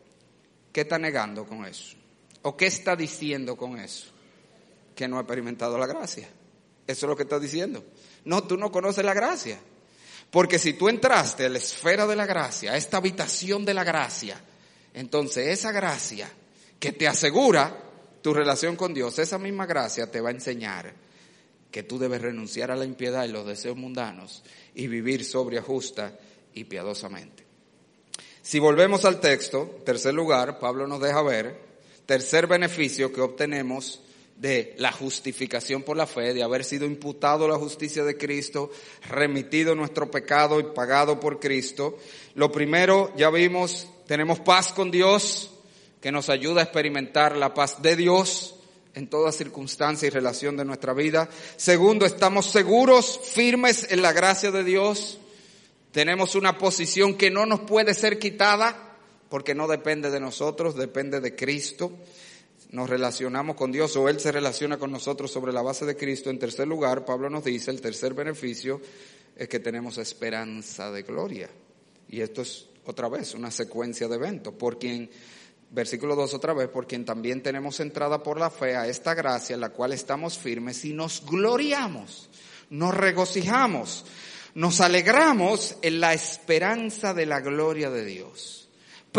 ¿qué está negando con eso? ¿O qué está diciendo con eso? Que no ha experimentado la gracia. Eso es lo que está diciendo. No, tú no conoces la gracia. Porque si tú entraste a la esfera de la gracia, a esta habitación de la gracia, entonces esa gracia que te asegura tu relación con Dios, esa misma gracia te va a enseñar que tú debes renunciar a la impiedad y los deseos mundanos y vivir sobria, justa y piadosamente. Si volvemos al texto, tercer lugar, Pablo nos deja ver, tercer beneficio que obtenemos de la justificación por la fe, de haber sido imputado la justicia de Cristo, remitido nuestro pecado y pagado por Cristo. Lo primero, ya vimos, tenemos paz con Dios, que nos ayuda a experimentar la paz de Dios en toda circunstancia y relación de nuestra vida. Segundo, estamos seguros, firmes en la gracia de Dios. Tenemos una posición que no nos puede ser quitada porque no depende de nosotros, depende de Cristo. Nos relacionamos con Dios o Él se relaciona con nosotros sobre la base de Cristo. En tercer lugar, Pablo nos dice, el tercer beneficio es que tenemos esperanza de gloria. Y esto es otra vez una secuencia de eventos. Por quien, versículo dos otra vez, por quien también tenemos entrada por la fe a esta gracia en la cual estamos firmes y nos gloriamos, nos regocijamos. Nos alegramos en la esperanza de la gloria de Dios.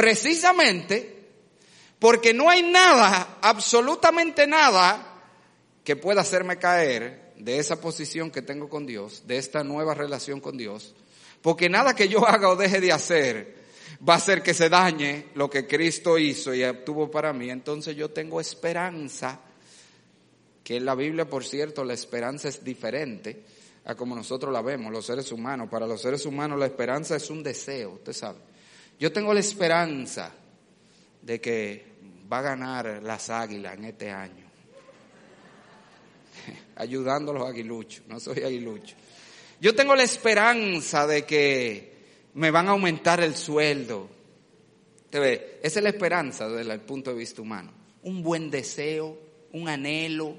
Precisamente porque no hay nada, absolutamente nada, que pueda hacerme caer de esa posición que tengo con Dios, de esta nueva relación con Dios. Porque nada que yo haga o deje de hacer va a hacer que se dañe lo que Cristo hizo y obtuvo para mí. Entonces yo tengo esperanza, que en la Biblia, por cierto, la esperanza es diferente a como nosotros la vemos, los seres humanos. Para los seres humanos la esperanza es un deseo, usted sabe. Yo tengo la esperanza de que va a ganar las Águilas en este año. Ayudando a los aguiluchos, no soy aguilucho. Yo tengo la esperanza de que me van a aumentar el sueldo. Usted ve, esa es la esperanza desde el punto de vista humano. Un buen deseo, un anhelo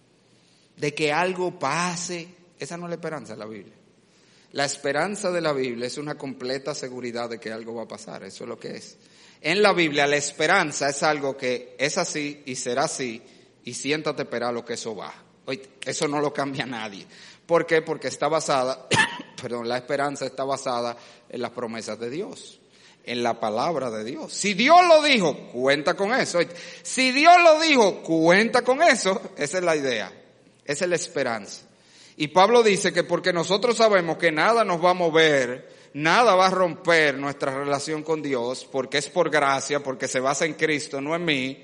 de que algo pase. Esa no es la esperanza de la Biblia. La esperanza de la Biblia es una completa seguridad de que algo va a pasar. Eso es lo que es. En la Biblia la esperanza es algo que es así y será así y siéntate esperar lo que eso va. Oye, eso no lo cambia nadie. ¿Por qué? Porque está basada, perdón, la esperanza está basada en las promesas de Dios, en la palabra de Dios. Si Dios lo dijo, cuenta con eso. Si Dios lo dijo, cuenta con eso. Esa es la idea. Esa es la esperanza. Y Pablo dice que porque nosotros sabemos que nada nos va a mover, nada va a romper nuestra relación con Dios, porque es por gracia, porque se basa en Cristo, no en mí.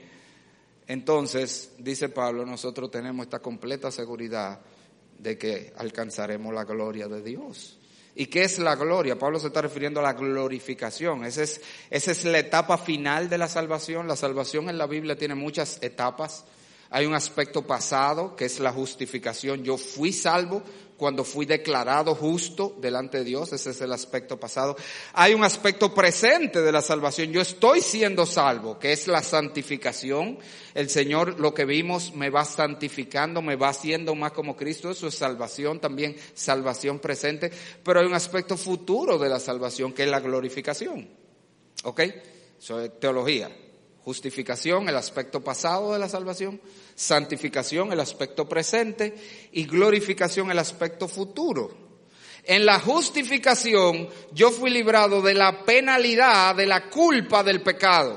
Entonces, dice Pablo, nosotros tenemos esta completa seguridad de que alcanzaremos la gloria de Dios. ¿Y qué es la gloria? Pablo se está refiriendo a la glorificación. Esa es, esa es la etapa final de la salvación. La salvación en la Biblia tiene muchas etapas. Hay un aspecto pasado que es la justificación. Yo fui salvo cuando fui declarado justo delante de Dios. Ese es el aspecto pasado. Hay un aspecto presente de la salvación. Yo estoy siendo salvo, que es la santificación. El Señor, lo que vimos, me va santificando, me va haciendo más como Cristo. Eso es salvación, también salvación presente. Pero hay un aspecto futuro de la salvación que es la glorificación. ¿Ok? Eso es teología. Justificación, el aspecto pasado de la salvación. Santificación, el aspecto presente. Y glorificación, el aspecto futuro. En la justificación, yo fui librado de la penalidad, de la culpa del pecado.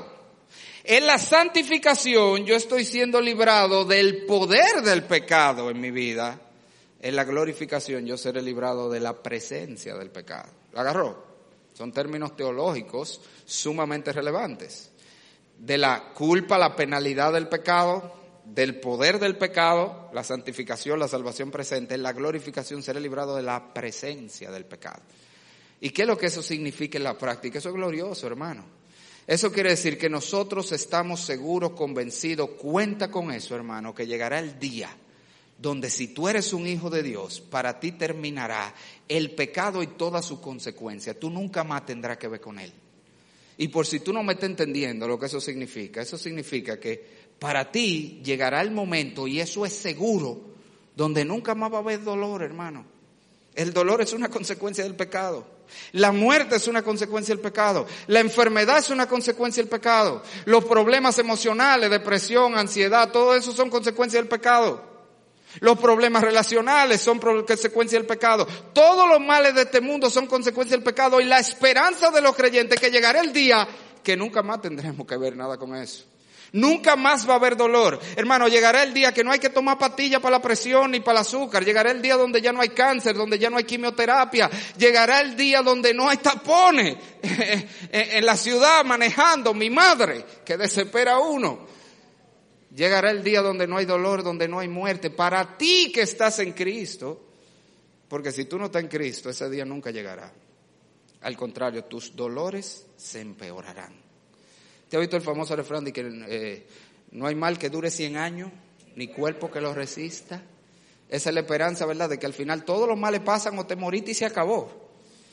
En la santificación, yo estoy siendo librado del poder del pecado en mi vida. En la glorificación, yo seré librado de la presencia del pecado. ¿Lo agarró? Son términos teológicos sumamente relevantes. De la culpa, la penalidad del pecado, del poder del pecado, la santificación, la salvación presente, en la glorificación seré librado de la presencia del pecado. ¿Y qué es lo que eso significa en la práctica? Eso es glorioso, hermano. Eso quiere decir que nosotros estamos seguros, convencidos, cuenta con eso, hermano, que llegará el día donde si tú eres un hijo de Dios, para ti terminará el pecado y todas sus consecuencias. Tú nunca más tendrás que ver con él. Y por si tú no me estás entendiendo lo que eso significa, eso significa que para ti llegará el momento, y eso es seguro, donde nunca más va a haber dolor, hermano. El dolor es una consecuencia del pecado. La muerte es una consecuencia del pecado. La enfermedad es una consecuencia del pecado. Los problemas emocionales, depresión, ansiedad, todo eso son consecuencias del pecado. Los problemas relacionales son consecuencia del pecado. Todos los males de este mundo son consecuencia del pecado. Y la esperanza de los creyentes es que llegará el día que nunca más tendremos que ver nada con eso. Nunca más va a haber dolor. Hermano, llegará el día que no hay que tomar pastillas para la presión ni para el azúcar. Llegará el día donde ya no hay cáncer, donde ya no hay quimioterapia. Llegará el día donde no hay tapones en la ciudad manejando. Mi madre, que desespera a uno. Llegará el día donde no hay dolor, donde no hay muerte. Para ti que estás en Cristo, porque si tú no estás en Cristo, ese día nunca llegará. Al contrario, tus dolores se empeorarán. ¿Te has visto el famoso refrán de que eh, no hay mal que dure cien años, ni cuerpo que lo resista? Esa es la esperanza, ¿verdad? De que al final todos los males pasan o te moriste y se acabó.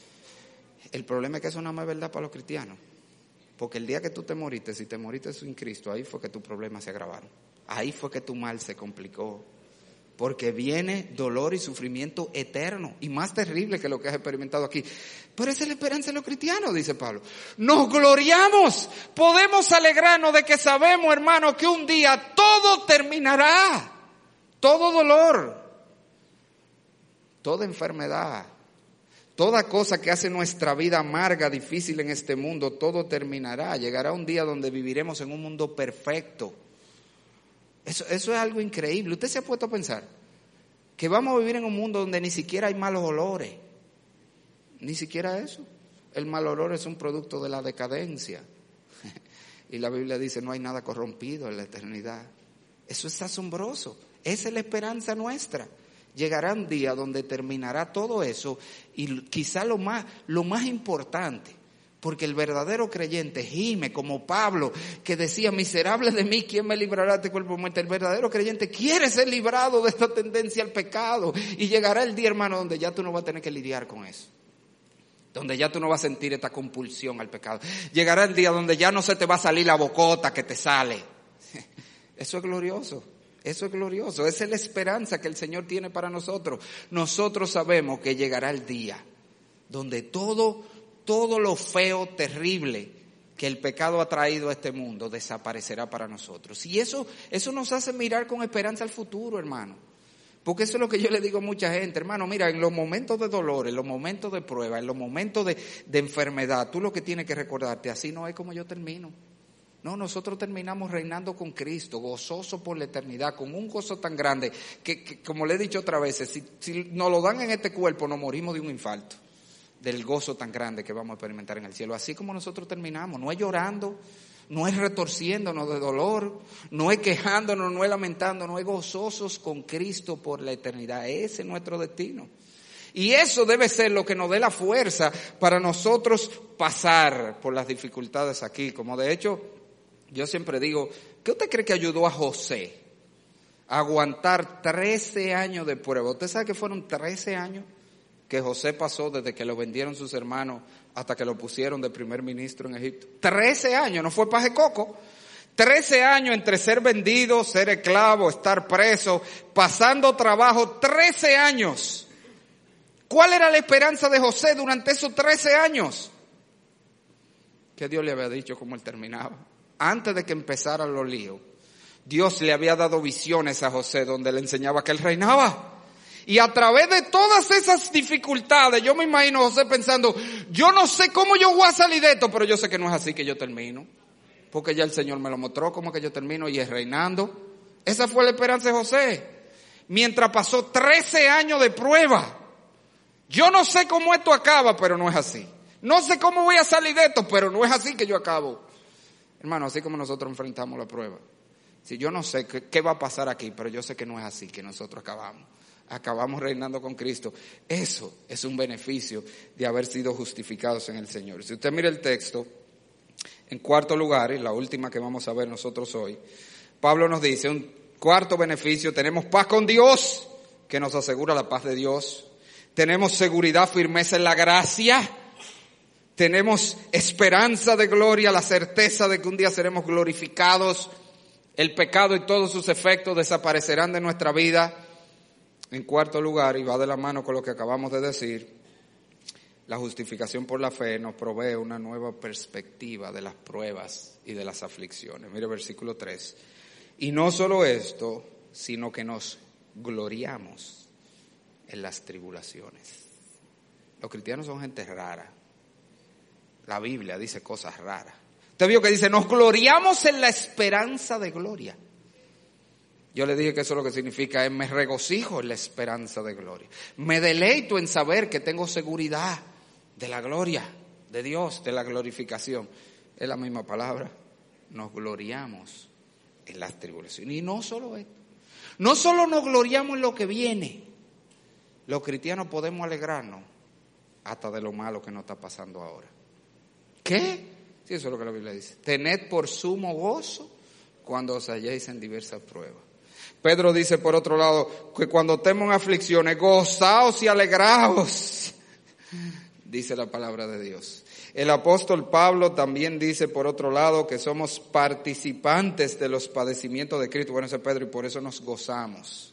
El problema es que eso no es verdad para los cristianos. Porque el día que tú te moriste, si te moriste sin Cristo, ahí fue que tus problemas se agravaron. Ahí fue que tu mal se complicó. Porque viene dolor y sufrimiento eterno y más terrible que lo que has experimentado aquí. Pero esa es la esperanza de los cristianos, dice Pablo. Nos gloriamos, podemos alegrarnos de que sabemos, hermano, que un día todo terminará. Todo dolor, toda enfermedad, toda cosa que hace nuestra vida amarga, difícil en este mundo, todo terminará. Llegará un día donde viviremos en un mundo perfecto. Eso, eso es algo increíble. ¿Usted se ha puesto a pensar que vamos a vivir en un mundo donde ni siquiera hay malos olores? Ni siquiera eso. El mal olor es un producto de la decadencia. Y la Biblia dice, no hay nada corrompido en la eternidad. Eso es asombroso. Esa es la esperanza nuestra. Llegará un día donde terminará todo eso y quizá lo más, lo más importante, porque el verdadero creyente gime como Pablo, que decía, miserable de mí, ¿quién me librará de este cuerpo de muerte? El verdadero creyente quiere ser librado de esta tendencia al pecado y llegará el día, hermano, donde ya tú no vas a tener que lidiar con eso. Donde ya tú no vas a sentir esta compulsión al pecado. Llegará el día donde ya no se te va a salir la bocota que te sale. Eso es glorioso. Eso es glorioso, esa es la esperanza que el Señor tiene para nosotros. Nosotros sabemos que llegará el día donde todo, todo lo feo, terrible que el pecado ha traído a este mundo desaparecerá para nosotros. Y eso, eso nos hace mirar con esperanza al futuro, hermano. Porque eso es lo que yo le digo a mucha gente, hermano, mira, en los momentos de dolor, en los momentos de prueba, en los momentos de, de enfermedad, tú lo que tienes que recordarte, así no es como yo termino. No, nosotros terminamos reinando con Cristo, gozoso por la eternidad, con un gozo tan grande que, que como le he dicho otras veces, si, si nos lo dan en este cuerpo, nos morimos de un infarto, del gozo tan grande que vamos a experimentar en el cielo. Así como nosotros terminamos, no es llorando, no es retorciéndonos de dolor, no es quejándonos, no es lamentando, no es gozosos con Cristo por la eternidad. Ese es nuestro destino. Y eso debe ser lo que nos dé la fuerza para nosotros pasar por las dificultades aquí, como de hecho... Yo siempre digo, ¿qué usted cree que ayudó a José a aguantar trece años de prueba? ¿Usted sabe que fueron trece años que José pasó desde que lo vendieron sus hermanos hasta que lo pusieron de primer ministro en Egipto? trece años, no fue paje coco. trece años entre ser vendido, ser esclavo, estar preso, pasando trabajo, trece años. ¿Cuál era la esperanza de José durante esos trece años? Que Dios le había dicho cómo él terminaba. Antes de que empezaran los líos, Dios le había dado visiones a José donde le enseñaba que él reinaba. Y a través de todas esas dificultades, yo me imagino a José pensando, yo no sé cómo yo voy a salir de esto, pero yo sé que no es así que yo termino. Porque ya el Señor me lo mostró cómo que yo termino y es reinando. Esa fue la esperanza de José. Mientras pasó trece años de prueba. Yo no sé cómo esto acaba, pero no es así. No sé cómo voy a salir de esto, pero no es así que yo acabo. Hermano, así como nosotros enfrentamos la prueba. Si yo no sé qué, qué va a pasar aquí, pero yo sé que no es así que nosotros acabamos. Acabamos reinando con Cristo. Eso es un beneficio de haber sido justificados en el Señor. Si usted mira el texto, En cuarto lugar, y la última que vamos a ver nosotros hoy, Pablo nos dice, un cuarto beneficio, tenemos paz con Dios, que nos asegura la paz de Dios. Tenemos seguridad, firmeza en la gracia. Tenemos esperanza de gloria, la certeza de que un día seremos glorificados. El pecado y todos sus efectos desaparecerán de nuestra vida. En cuarto lugar, y va de la mano con lo que acabamos de decir, la justificación por la fe nos provee una nueva perspectiva de las pruebas y de las aflicciones. Mire versículo tres. Y no solo esto, sino que nos gloriamos en las tribulaciones. Los cristianos son gente rara. La Biblia dice cosas raras. Usted vio que dice, nos gloriamos en la esperanza de gloria. Yo le dije que eso lo que significa es me regocijo en la esperanza de gloria. Me deleito en saber que tengo seguridad de la gloria de Dios, de la glorificación. Es la misma palabra. Nos gloriamos en las tribulaciones. Y no solo esto. No solo nos gloriamos en lo que viene. Los cristianos podemos alegrarnos hasta de lo malo que nos está pasando ahora. ¿Qué? Sí, eso es lo que la Biblia dice. Tened por sumo gozo cuando os halléis en diversas pruebas. Pedro dice por otro lado que cuando estemos en aflicciones, gozaos y alegraos. Dice la palabra de Dios. El apóstol Pablo también dice por otro lado que somos participantes de los padecimientos de Cristo. Bueno, ese es Pedro, y por eso nos gozamos.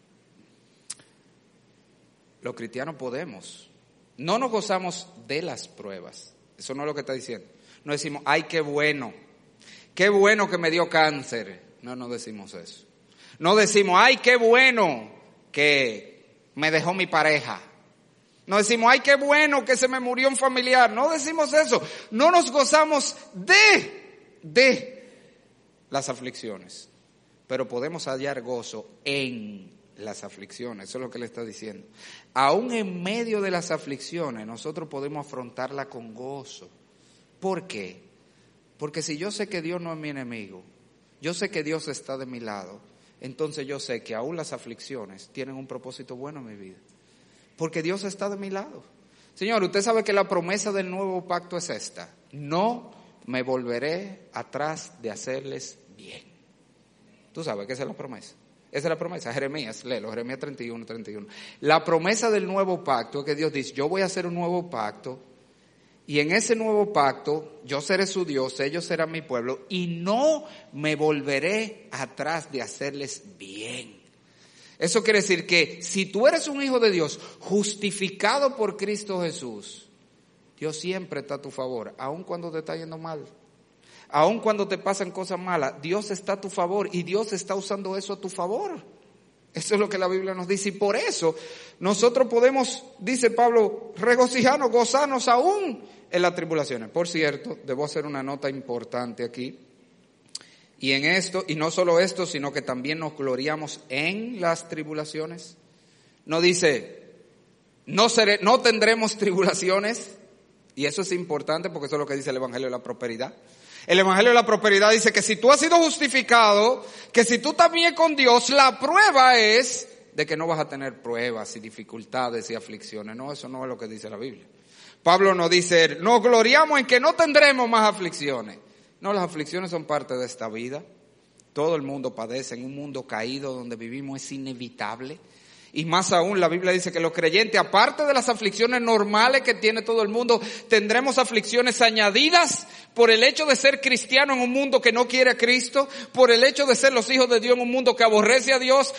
Los cristianos podemos. No nos gozamos de las pruebas. Eso no es lo que está diciendo. No decimos, ay, qué bueno. Qué bueno que me dio cáncer. No, no decimos eso. No decimos, ay, qué bueno que me dejó mi pareja. No decimos, ay, qué bueno que se me murió un familiar. No decimos eso. No nos gozamos de, de las aflicciones. Pero podemos hallar gozo en las aflicciones. Eso es lo que le está diciendo. Aún en medio de las aflicciones, nosotros podemos afrontarla con gozo. ¿Por qué? Porque si yo sé que Dios no es mi enemigo, yo sé que Dios está de mi lado, entonces yo sé que aún las aflicciones tienen un propósito bueno en mi vida. Porque Dios está de mi lado. Señor, usted sabe que la promesa del nuevo pacto es esta. No me volveré atrás de hacerles bien. Tú sabes que esa es la promesa. Esa es la promesa. Jeremías, léelo, Jeremías treinta y uno, treinta y uno. La promesa del nuevo pacto es que Dios dice, yo voy a hacer un nuevo pacto. Y en ese nuevo pacto, yo seré su Dios, ellos serán mi pueblo. Y no me volveré atrás de hacerles bien. Eso quiere decir que si tú eres un hijo de Dios, justificado por Cristo Jesús, Dios siempre está a tu favor, aun cuando te está yendo mal. Aun cuando te pasan cosas malas, Dios está a tu favor y Dios está usando eso a tu favor. Eso es lo que la Biblia nos dice. Y por eso nosotros podemos, dice Pablo, regocijarnos, gozarnos aún en las tribulaciones. Por cierto, debo hacer una nota importante aquí. Y en esto, y no solo esto, sino que también nos gloriamos en las tribulaciones. No dice, no seré, no tendremos tribulaciones. Y eso es importante porque eso es lo que dice el Evangelio de la Prosperidad. El Evangelio de la Prosperidad dice que si tú has sido justificado, que si tú estás bien con Dios, la prueba es de que no vas a tener pruebas y dificultades y aflicciones. No, eso no es lo que dice la Biblia. Pablo nos dice, nos gloriamos en que no tendremos más aflicciones. No, las aflicciones son parte de esta vida. Todo el mundo padece en un mundo caído donde vivimos, es inevitable. Y más aún, la Biblia dice que los creyentes, aparte de las aflicciones normales que tiene todo el mundo, tendremos aflicciones añadidas por el hecho de ser cristiano en un mundo que no quiere a Cristo, por el hecho de ser los hijos de Dios en un mundo que aborrece a Dios,